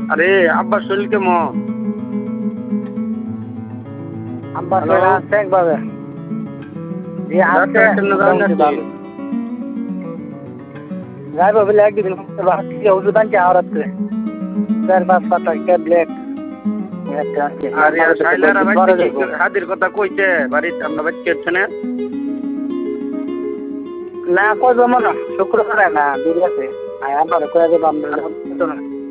আরে আব্বার শরীর কেমন? আব্বার শরীর আছে একভাবে। জি আছে মোটামুটি ভালো। যাইবো বলে একদিন ভাবছি ওষুধ আনছি আওরাত করে 4-5 পাতা ট্যাবলেট আরে হাদির কথা কইছে বাড়িতে আমরা বাচ্চা না না কই জমা না শুক্রবারে না দেরি আছে আবার করে দেবো আমরা